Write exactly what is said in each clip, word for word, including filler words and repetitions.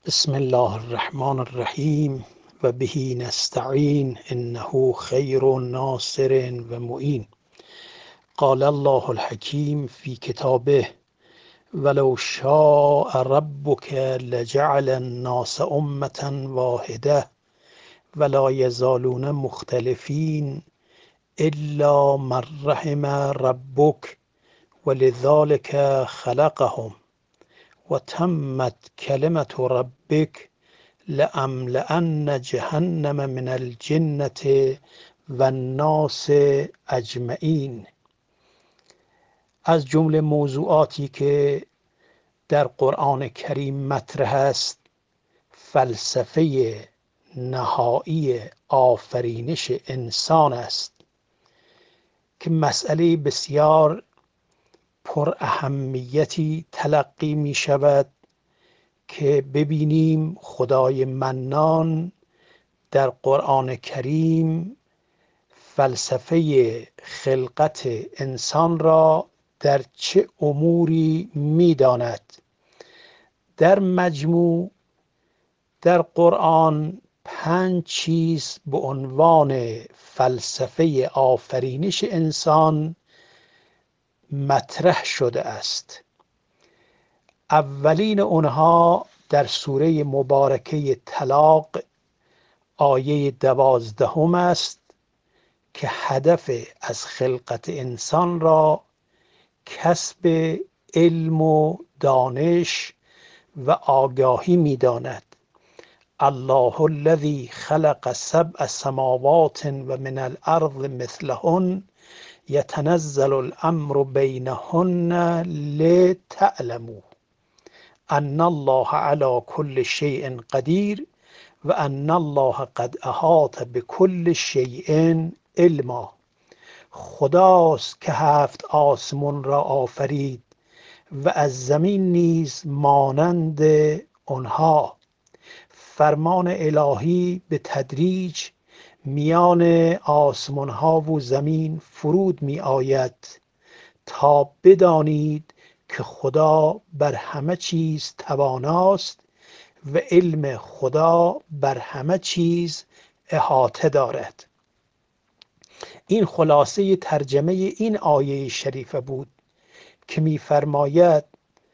بسم الله الرحمن الرحیم و به نستعین انه خیر ناصر و معین. قال الله الحکیم فی کتابه ولو شاء ربک لجعل الناس امة واحده ولا یزالون مختلفین الا من رحم ربک ولذلک خلقهم و تمت کلمة ربک لأملأن جهنم من الجنة و الناس اجمعین. از جمله موضوعاتی که در قرآن کریم مطرح است فلسفه نهایی آفرینش انسان است که مسئله بسیار پر اهمیتی تلقی می شود که ببینیم خدای منان در قرآن کریم فلسفه خلقت انسان را در چه اموری می داند. در مجموع در قرآن پنج چیز به عنوان فلسفه آفرینش انسان مطرح شده است. اولین اونها در سوره مبارکه طلاق آیه دوازدهم است که هدف از خلقت انسان را کسب علم و دانش و آگاهی می داند. الله الذی خلق سبع سماوات و من الارض مثلهن یتنزل الامر بینهن لتعلموا ان الله علی کل شیء قدیر و ان الله قد احاط بكل شیء علما. خداست که هفت آسمان را آفرید و از زمین نیز مانند آنها. فرمان الهی به تدریج میان آسمان ها و زمین فرود می آید تا بدانید که خدا بر همه چیز تواناست و علم خدا بر همه چیز احاطه دارد. این خلاصه ترجمه این آیه شریفه بود که می‌فرماید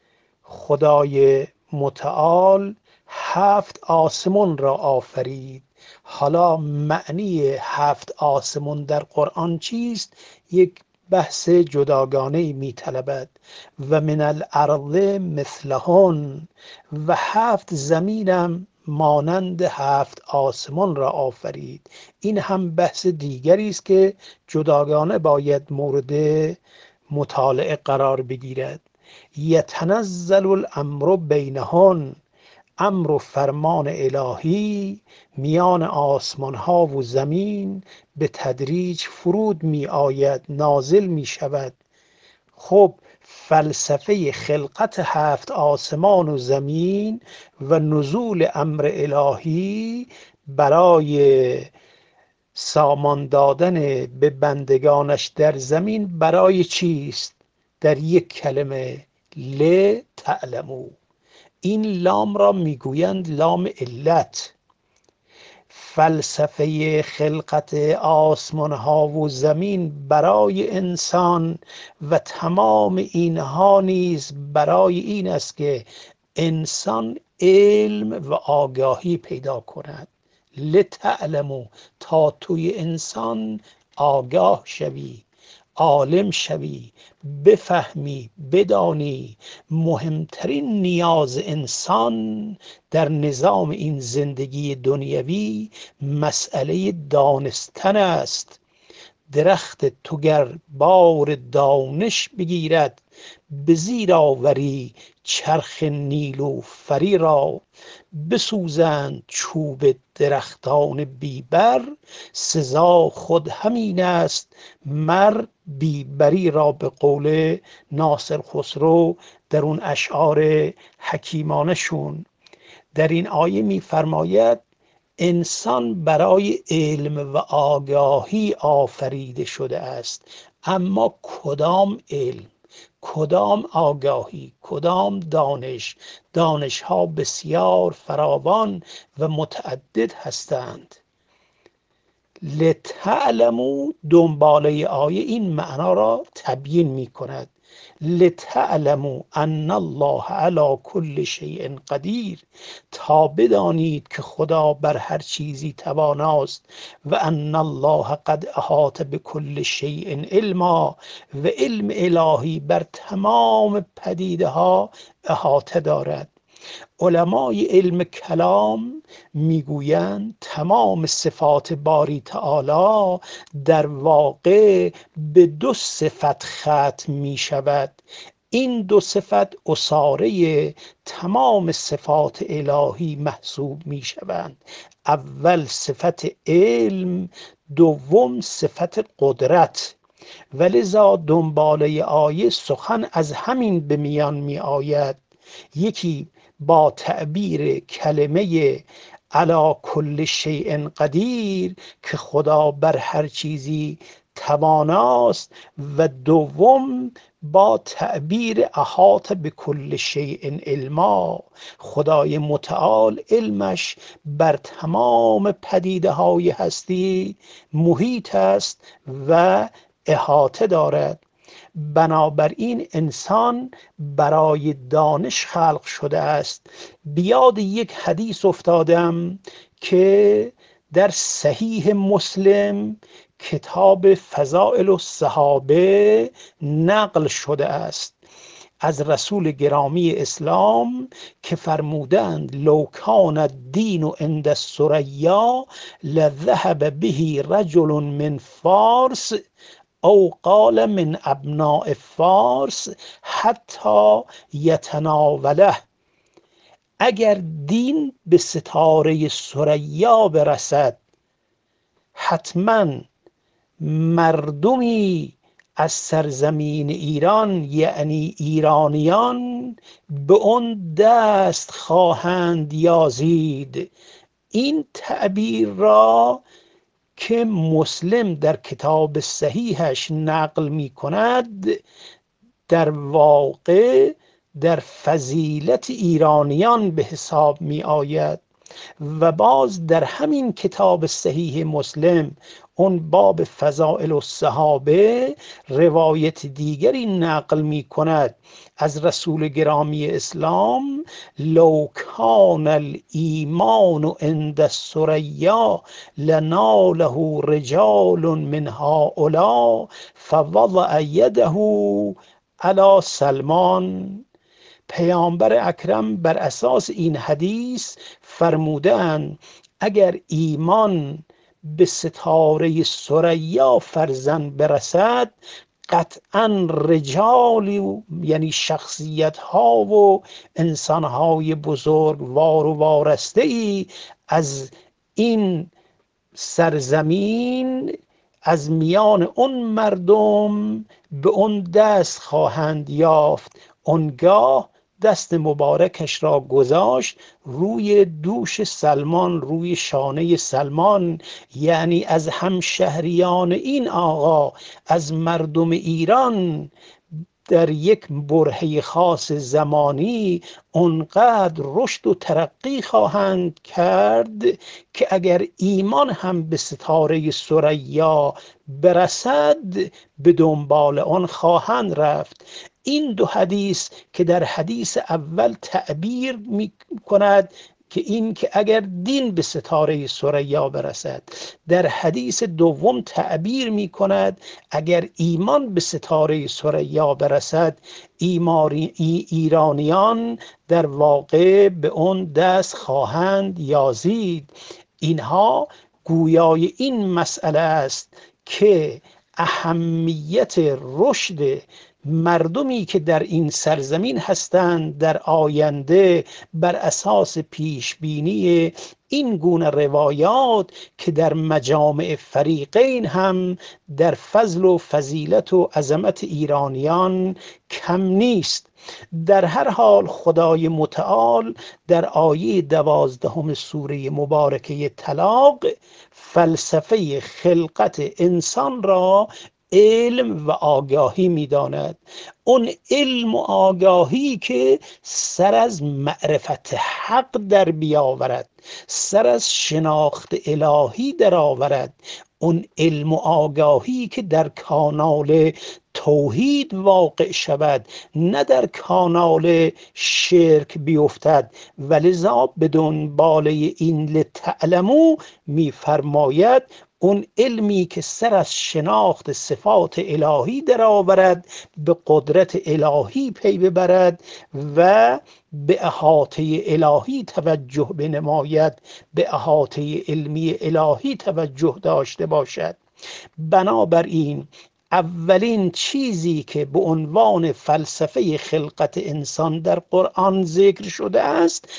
خدای متعال هفت آسمان را آفرید. حالا معنی هفت آسمان در قرآن چیست؟ یک بحث جداگانه می طلبد. و من الارض مثلهن، و هفت زمینم مانند هفت آسمان را آفرید. این هم بحث دیگری است که جداگانه باید مورد مطالعه قرار بگیرد. یتنزل الامر بینهن، امر و فرمان الهی میان آسمان ها و زمین به تدریج فرود می آید، نازل می شود. خب فلسفه خلقت هفت آسمان و زمین و نزول امر الهی برای سامان دادن به بندگانش در زمین برای چیست؟ در یک کلمه لتعلموا. این لام را میگویند لام علت. فلسفه خلقت آسمان ها و زمین برای انسان و تمام اینها نیز برای این است که انسان علم و آگاهی پیدا کند. لتعلموا، تا توی انسان آگاه شوی، عالم شوی، بفهمی، بدانی مهمترین نیاز انسان در نظام این زندگی دنیوی مسئله دانستن است. درخت تو گر بار دانش بگیرد، به زیر آوری چرخ نیلوفری را. بسوزند چوب درختان بیبر، سزا خود همین است مر بیبری را. به قول ناصر خسرو در اون اشعار حکیمانه شون در این آیه می فرماید انسان برای علم و آگاهی آفریده شده است. اما کدام علم؟ کدام آگاهی، کدام دانش. دانش ها بسیار فراوان و متعدد هستند. لتعلموا دنباله آیه این معنا را تبیین می کند. لتعلموا ان الله علی کل شیء قدیر، تا بدانید که خدا بر هر چیزی تواناست. و ان الله قد احاط بكل شیء علما، و علم الهی بر تمام پدیده ها احاطه دارد. علمای علم کلام میگویند تمام صفات باری تعالی در واقع به دو صفت ختم می شود. این دو صفت اساره تمام صفات الهی محسوب می شوند. اول صفت علم، دوم صفت قدرت. ولذا دنباله آیه سخن از همین به میان می آید. یکی با تعبیر کلمه علی کل شیء قدیر که خدا بر هر چیزی تواناست، و دوم با تعبیر احاط بكل شیء علما، خدای متعال علمش بر تمام پدیده های هستی محیط است و احاطه دارد. بنابراین انسان برای دانش خلق شده است. بیاد یک حدیث افتادم که در صحیح مسلم کتاب فضائل الصحابه نقل شده است از رسول گرامی اسلام که فرمودند لو کان الدین عند الثریا لذهب به رجل من فارس او قال من ابناء فارس حتی یتناوله. اگر دین به ستاره ثریا برسد، حتما مردمی از سرزمین ایران یعنی ایرانیان به اون دست خواهند یازید. این تعبیر را که مسلم در کتاب صحیحش نقل می کند در واقع در فضیلت ایرانیان به حساب می آید. و باز در همین کتاب صحیح مسلم اون باب فضائل الصحابه روایت دیگری نقل می کند از رسول گرامی اسلام لو کان الایمان عند الثریا لناله رجال من هؤلاء فوضع یده علی سلمان. پیامبر اکرم بر اساس این حدیث فرمودند اگر ایمان به ستاره ثریا فرزن برسد، قطعا رجالی یعنی شخصیت ها و انسان های بزرگوار و وارسته ای از این سرزمین از میان اون مردم به اون دست خواهند یافت. اونگاه دست مبارکش را گذاشت روی دوش سلمان، روی شانه سلمان، یعنی از همشهریان این آقا، از مردم ایران در یک برهه خاص زمانی اونقدر رشد و ترقی خواهند کرد که اگر ایمان هم به ستاره ثریا برسد به دنبال آن خواهند رفت. این دو حدیث که در حدیث اول تعبیر می کند که این که اگر دین به ستاره ثریا برسد، در حدیث دوم تعبیر می کند اگر ایمان به ستاره ثریا برسد ایماری ایرانیان در واقع به اون دست خواهند یازید. اینها گویای این مسئله است که اهمیت رشد مردمی که در این سرزمین هستند در آینده بر اساس پیش بینی این گونه روایات که در مجامع فریقین هم در فضل و فضیلت و عظمت ایرانیان کم نیست. در هر حال خدای متعال در آیه دوازدهم سوره مبارکه طلاق فلسفه خلقت انسان را علم و آگاهی می‌داند. اون علم و آگاهی که سر از معرفت حق در بیاورد، سر از شناخت الهی در آورد، اون علم و آگاهی که در کانال توحید واقع شود، نه در کانال شرک بیفتد. ولذا به دنبال این لتعلمو میفرماید اون علمی که سر از شناخت صفات الهی در آورد، به قدرت الهی پی ببرد و به احاطه الهی توجه بنماید، به احاطه علمی الهی توجه داشته باشد. بنابراین اولین چیزی که به عنوان فلسفه خلقت انسان در قرآن ذکر شده است،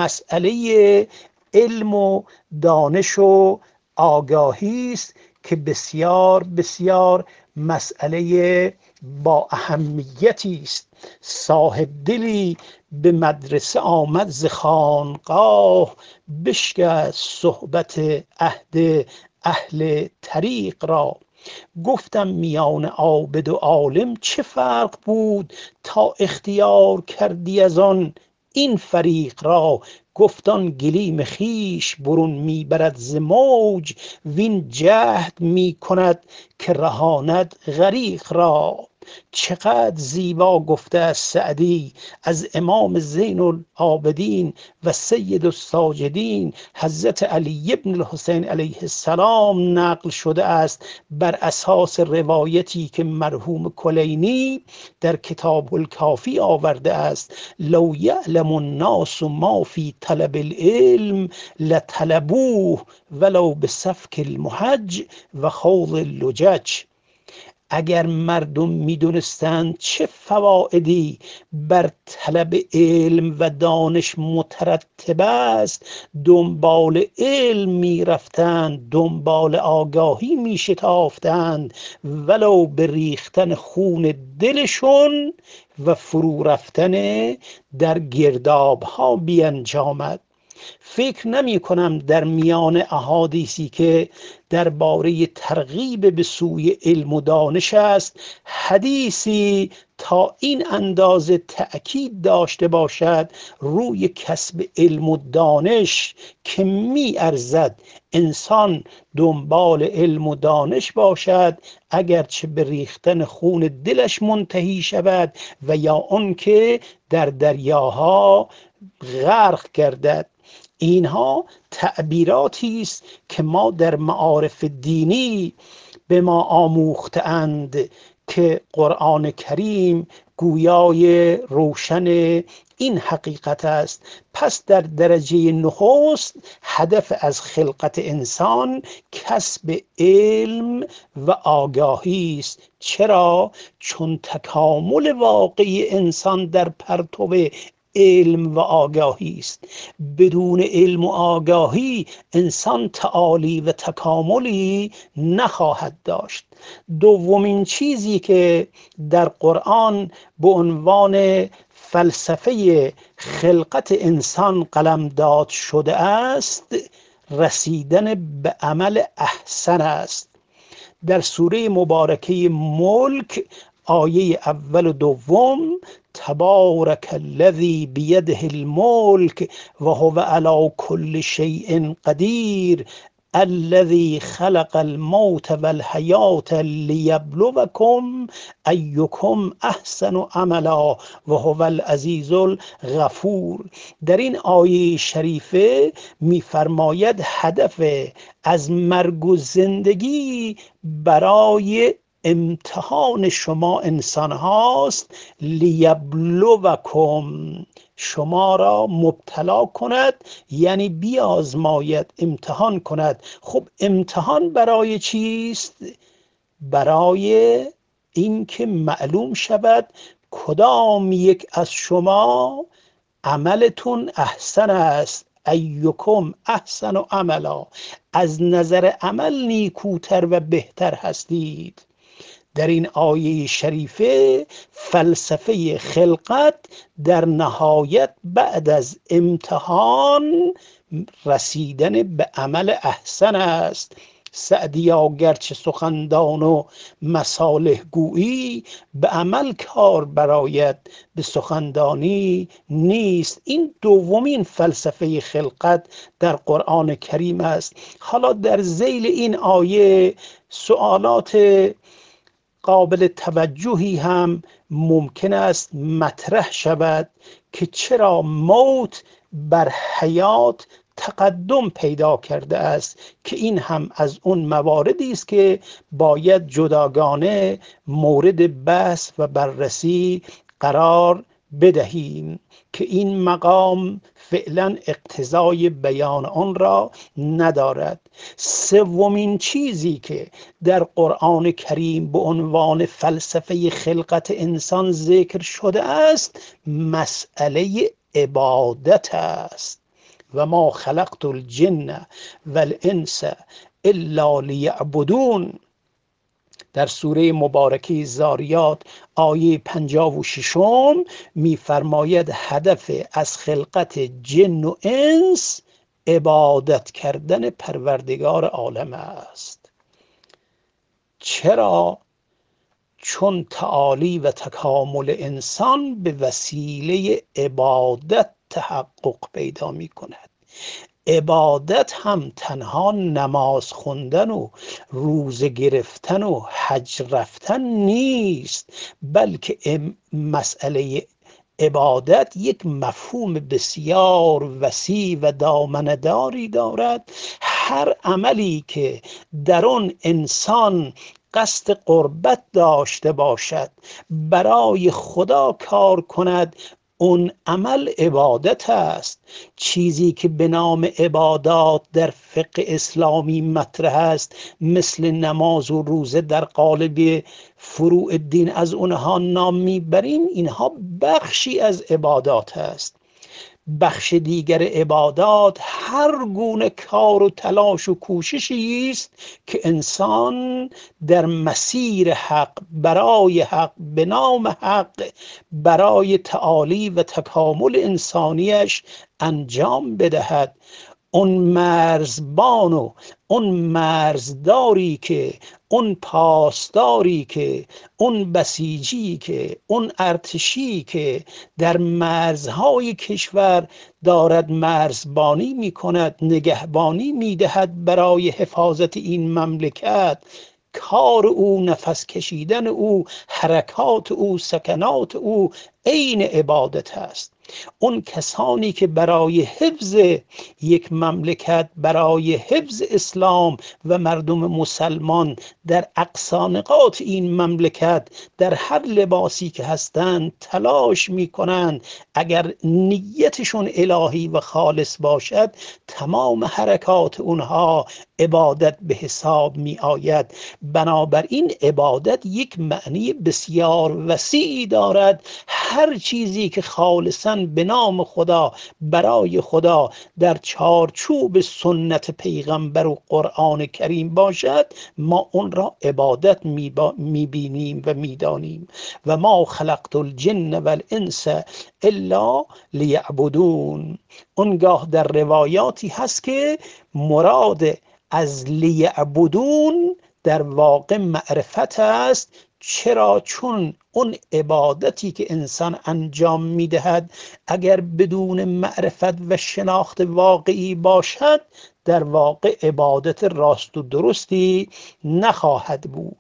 مسئله علم و دانش و آگاهی است که بسیار بسیار مسئله با اهمیتی است. صاحب دلی به مدرسه آمد ز خانقاه، بشکست صحبت عهد اهل طریق را. گفتم میان عابد و عالم چه فرق بود، تا اختیار کردی از آن این فریق را. گفتان گلیم خیش برون میبرد ز موج، وین جهد میکند که رهاند غریق را. چقدر زیبا گفته است سعدی از امام زین العابدین و سید الساجدین حضرت علی ابن الحسین علیه السلام نقل شده است بر اساس روایتی که مرحوم کلینی در کتاب الکافی آورده است: لو یعلم الناس ما فی طلب العلم لطلبوه ولو بسفک المحج و خوض اللجج. اگر مردم میدونستند چه فوائدی بر طلب علم و دانش مترتب است، دنبال علم میرفتند، دنبال آگاهی میشتافتند، ولو به ریختن خون دلشون و فرو رفتن در گرداب ها بیانجامد. فکر نمی کنم در میان احادیثی که درباره ترغیب به سوی علم و دانش است، حدیثی تا این اندازه تأکید داشته باشد روی کسب علم و دانش که می ارزد انسان دنبال علم و دانش باشد، اگرچه به ریختن خون دلش منتهی شود و یا آنکه در دریاها غرق گردد. اینها تعبیراتی است که ما در معارف دینی به ما آموختند که قرآن کریم گویای روشن این حقیقت است. پس در درجه نخست هدف از خلقت انسان کسب علم و آگاهی است. چرا؟ چون تکامل واقعی انسان در پرتو علم و آگاهی است. بدون علم و آگاهی انسان تعالی و تکاملی نخواهد داشت. دومین چیزی که در قرآن به عنوان فلسفه خلقت انسان قلمداد شده است، رسیدن به عمل احسن است. در سوره مبارکه ملک آیه اول و دوم: تبارک الذی بیده الملک و هو علی کل شیء قدیر الذی خلق الموت والحیات لیبلوکم ایکم احسن عملا و هو العزیز الغفور. در این آیه شریفه می‌فرماید هدف از مرگ و زندگی برای امتحان شما انسان هاست، لیبلوکم، شما را مبتلا کند، یعنی بیازماید، امتحان کند. خب امتحان برای چیست؟ برای اینکه معلوم شود کدام یک از شما عملتون احسن است. ایکم احسن و عملا، از نظر عمل نیکوتر و بهتر هستید. در این آیه شریفه فلسفه خلقت در نهایت بعد از امتحان رسیدن به عمل احسن است. سعدیا گرچه سخندان و مصالح گویی، به عمل کار برآید به سخندانی نیست. این دومین فلسفه خلقت در قرآن کریم است. حالا در ذیل این آیه سوالات قابل توجهی هم ممکن است مطرح شود که چرا موت بر حیات تقدم پیدا کرده است، که این هم از اون مواردی است که باید جداگانه مورد بحث و بررسی قرار بدهیم که این مقام فعلا اقتضای بیان آن را ندارد. سومین چیزی که در قرآن کریم به عنوان فلسفه خلقت انسان ذکر شده است مسئله عبادت است. و ما خلقت الجن والانس الا لیعبدون. در سوره مبارکه زاریات آیه پنجاه و ششم می‌فرماید هدف از خلقت جن و انس عبادت کردن پروردگار عالم است. چرا؟ چون تعالی و تکامل انسان به وسیله عبادت تحقق پیدا می کند. عبادت هم تنها نماز خوندن و روزه گرفتن و حج رفتن نیست، بلکه مسئله عبادت یک مفهوم بسیار وسیع و دامنه‌داری دارد. هر عملی که در آن انسان قصد قربت داشته باشد، برای خدا کار کند، اون عمل عبادت است. چیزی که به نام عبادات در فقه اسلامی مطرح است مثل نماز و روزه در قالب فروع دین از اونها نام میبریم، اینها بخشی از عبادات است. بخش دیگر عبادات هر گونه کار و تلاش و کوششی است که انسان در مسیر حق، برای حق، به نام حق، برای تعالی و تکامل انسانیش انجام بدهد. اون مرزبان و اون مرزداری که، اون پاسداری که، اون بسیجی که، اون ارتشی که در مرزهای کشور دارد مرزبانی می کند، نگهبانی می دهد برای حفاظت این مملکت، کار او، نفس کشیدن او، حرکات او، سکنات او عین عبادت است. اون کسانی که برای حفظ یک مملکت، برای حفظ اسلام و مردم مسلمان در اقصا نقاط این مملکت در هر لباسی که هستند تلاش می کنند، اگر نیتشون الهی و خالص باشد تمام حرکات اونها عبادت به حساب می آید. بنابراین عبادت یک معنی بسیار وسیعی دارد. هر چیزی که خالصاً به نام خدا، برای خدا، در چارچوب سنت پیغمبر و قرآن کریم باشد، ما اون را عبادت می بینیم و می دانیم. و ما خلقت الجن والانس الا لیعبدون. اونگاه در روایاتی هست که مراد از لیعبدون در واقع معرفت است. چرا؟ چون اون عبادتی که انسان انجام میدهد اگر بدون معرفت و شناخت واقعی باشد در واقع عبادت راست و درستی نخواهد بود.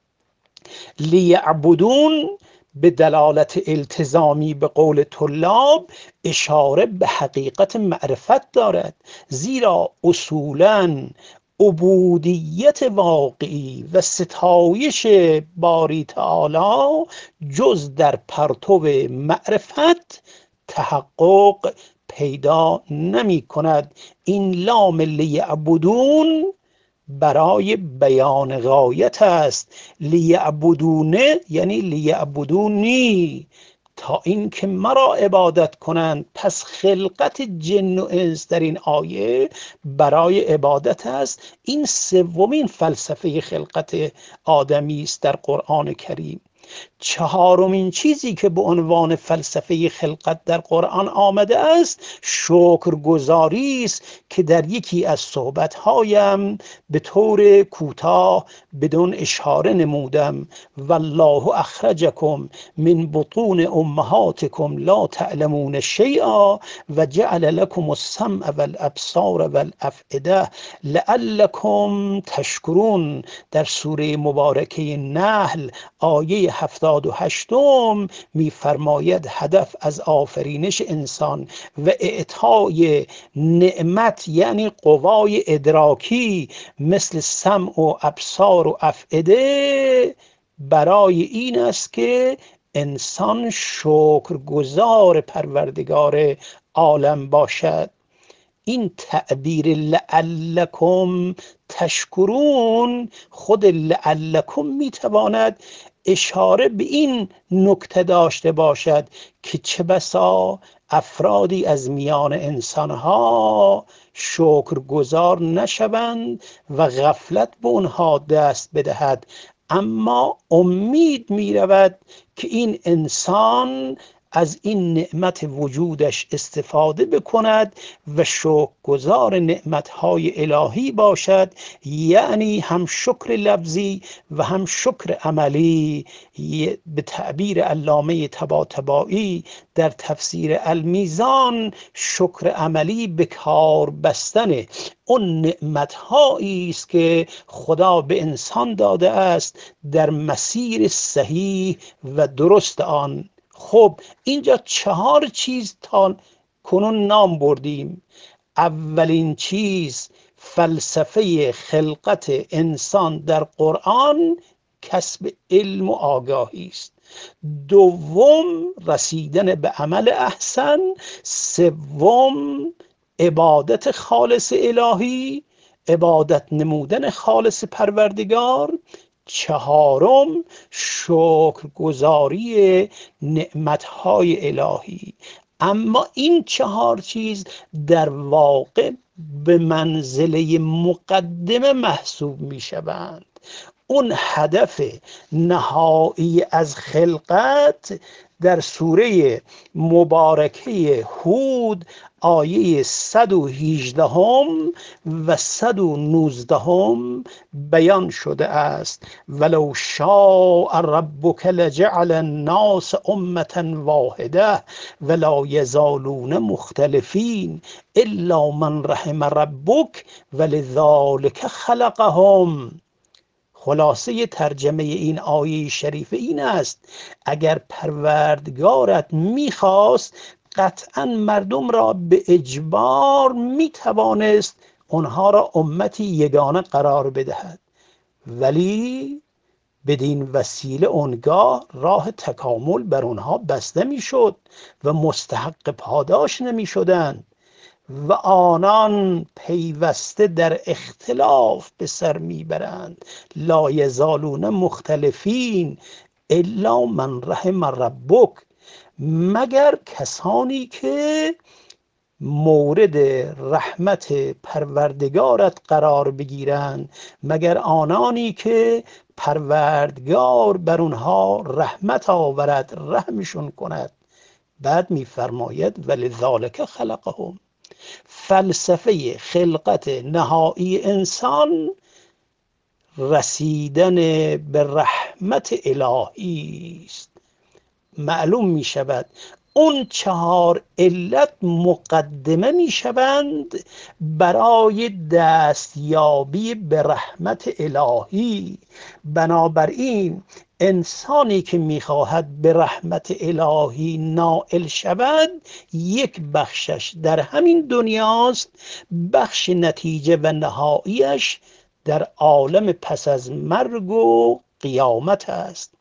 لیعبدون به دلالت التزامی به قول طلاب اشاره به حقیقت معرفت دارد، زیرا اصولاً عبودیت واقعی و ستایش باری تعالی جز در پرتو معرفت تحقق پیدا نمی کند. این لام لیعبدون برای بیان غایت است. لیعبدونه یعنی لیعبدونی، تا این که مرا عبادت کنند. پس خلقت جن و انس در این آیه برای عبادت است. این سومین فلسفه خلقت آدمی است در قرآن کریم. چهارمین چیزی که به عنوان فلسفه خلقت در قرآن آمده است شکرگزاری است که در یکی از صحبت‌هایم به طور کوتاه بدون اشاره نمودم. والله اخرجکم من بطون امهاتکم لا تعلمون شیئا و جعل لكم السمع والابصار والافئده لعلکم تشکرون. در سوره مبارکه نحل آیه هفتاد و هشتم می‌فرماید هدف از آفرینش انسان و اعطای نعمت یعنی قوای ادراکی مثل سمع و ابصار و افئده برای این است که انسان شکرگزار پروردگار عالم باشد. این تعبیر لعلکم تشکرون، خود لعلکم میتواند اشاره به این نکته داشته باشد که چه بسا افرادی از میان انسانها شکرگزار نشوند و غفلت به اونها دست بدهد، اما امید می رود که این انسان از این نعمت وجودش استفاده بکند و شکرگزار نعمتهای الهی باشد، یعنی هم شکر لفظی و هم شکر عملی. به تعبیر علامه طباطبایی در تفسیر المیزان، شکر عملی به کار بستن اون نعمتهایی است که خدا به انسان داده است در مسیر صحیح و درست آن. خب اینجا چهار چیز تا کنون نام بردیم. اولین چیز فلسفه خلقت انسان در قرآن کسب علم و آگاهی است. دوم رسیدن به عمل احسن. سوم عبادت خالص الهی، عبادت نمودن خالص پروردگار. چهارم شکرگزاری نعمتهای الهی. اما این چهار چیز در واقع به منزله مقدمه محسوب می شوند. اون هدف نهایی از خلقت در سوره مبارکه هود آیه صد و هجده و صد و نوزده بیان شده است. ولو شاء ربک لجعل الناس امة واحده ولا یزالون مختلفین الا من رحم ربک ولذلک خلقهم. خلاصه ترجمه این آیه شریف این است اگر پروردگارت میخواست قطعا مردم را به اجبار میتوانست آنها را امتی یگانه قرار بدهد، ولی بدین وسیله آنگاه راه تکامل بر آنها بسته میشد و مستحق پاداش نمیشدند و آنان پیوسته در اختلاف به سر میبرند. لا یزالون مختلفین الا من رحم ربک، مگر کسانی که مورد رحمت پروردگارت قرار بگیرند، مگر آنانی که پروردگار بر اونها رحمت آورد، رحمشون کند. بعد میفرماید ولذالک خلقهم. فلسفه خلقت نهایی انسان رسیدن به رحمت الهی است. معلوم می شود اون چهار علت مقدمه می شوند برای دستیابی به رحمت الهی. بنابراین انسانی که میخواهد به رحمت الهی نائل شود یک بخشش در همین دنیاست، بخش نتیجه و نهاییش در عالم پس از مرگ و قیامت است.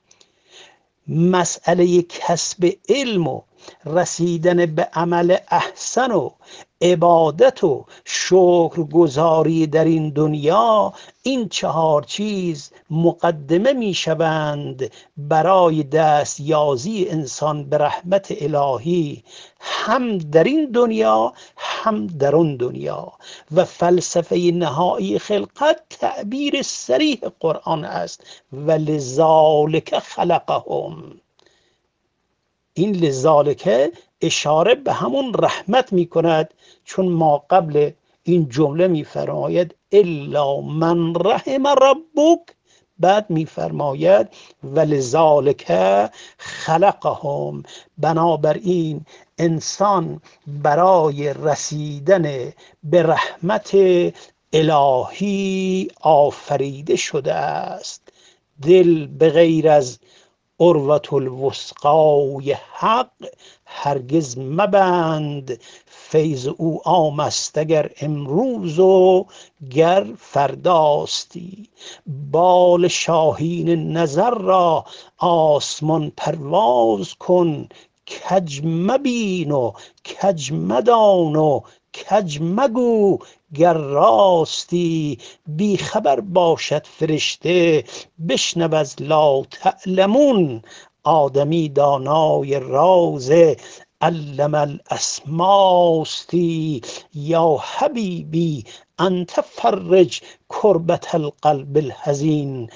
مسئله کسب علم و رسیدن به عمل احسن و عبادت و شکرگزاری در این دنیا، این چهار چیز مقدمه می شوند برای دستیازی انسان به رحمت الهی، هم در این دنیا هم در اون دنیا. و فلسفه نهایی خلقت تعبیر صریح قرآن است: ولذالک خلقهم. این لذالک اشاره به همون رحمت می کند، چون ما قبل این جمله می فرماید الا من رحم ربک، بعد می فرماید ولذالک خلقهم. بنابراین انسان برای رسیدن به رحمت الهی آفریده شده است. دل به غیر از عروة الوثقای حق هرگز مبند، فیض او عام است اگر امروز و گر فرداستی. بال شاهین نظر را آسمان پرواز کن، کج مبین و کج مدان و کج مگو گر راستی. بی خبر باشد فرشته بشنو از لا تعلمون، آدمی دانای راز علم الاسماستی. یا حبیبی انت فرج کربت القلب الحزین،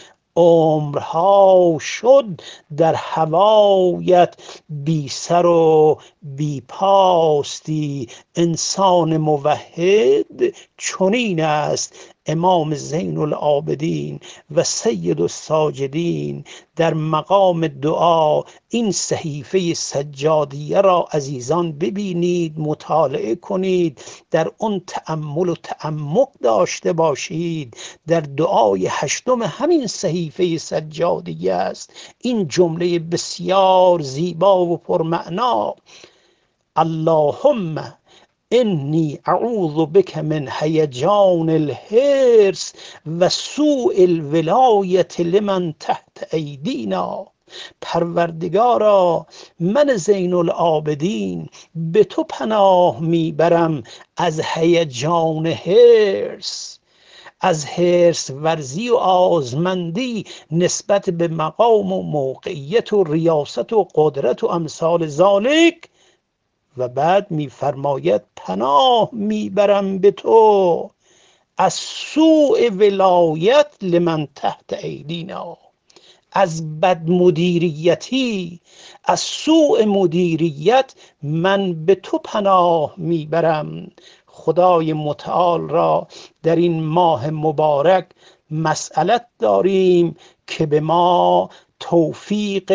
عمرها شد در هوایت بی سر و بی پاستی. انسان موحد چنین است. امام زین العابدین و سید الساجدین در مقام دعا این صحیفه سجادیه را عزیزان ببینید، مطالعه کنید، در اون تأمل و تعمق داشته باشید. در دعای هشتم همین صحیفه سجادیه است این جمله بسیار زیبا و پرمعنا: اللهم انی اعوذ بک من هیجان الحرص و سوء الولایة لمن تحت ایدینا. پروردگارا، من زین العابدین به تو پناه میبرم از هیجان حرص، از حرص ورزی و آزمندی نسبت به مقام و موقعیت و ریاست و قدرت و امثال ذالک. و بعد میفرماید پناه میبرم به تو از سوء ولایت لمن تحت ایدینا، از بد مدیریتی، از سوء مدیریت من به تو پناه میبرم. خدای متعال را در این ماه مبارک مسئلت داریم که به ما توفیق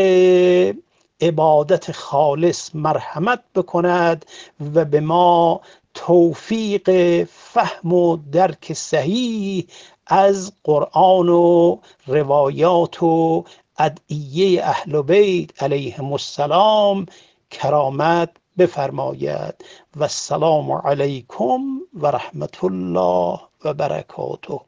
عبادت خالص مرحمت بکند و به ما توفیق فهم و درک صحیح از قرآن و روایات و ادعیه اهل بیت علیهم السلام کرامت بفرماید. و السلام علیکم و رحمت الله و برکاته.